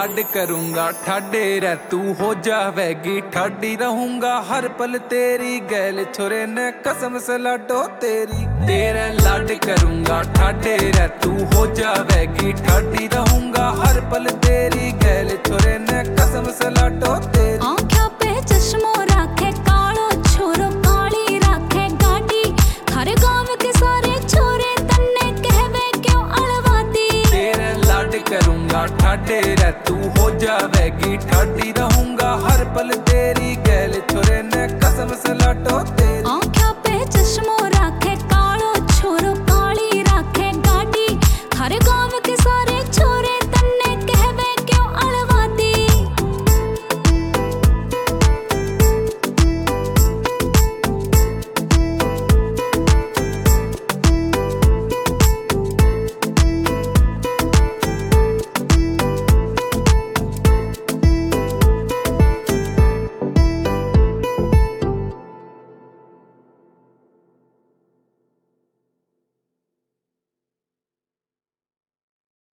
लाड करूंगा ठाडे रे तू हो जावेगी ठाडी रहूंगा हर पल तेरी गैल छोरे ने कसम से लाडो तेरी। तेरे लाड करूंगा ठाडे रे तू हो जावेगी ठाडी रहूंगा हर पल तेरी गैल छोरे ने कसम से लाडो तेरी। आँखों पे चश्मो राखे कालो छोरो काली राखे गाड़ी हर गांव के सारे छोरे तन्ने कहवे क्यों अलवाती। तेरे लाड करूंगा ठाडे रे तू हो जावेगी ठाडी रहूंगा हर पल तेरी गैल छोरे ने कसम से लाडो तेरी। आँखों पे चश्मो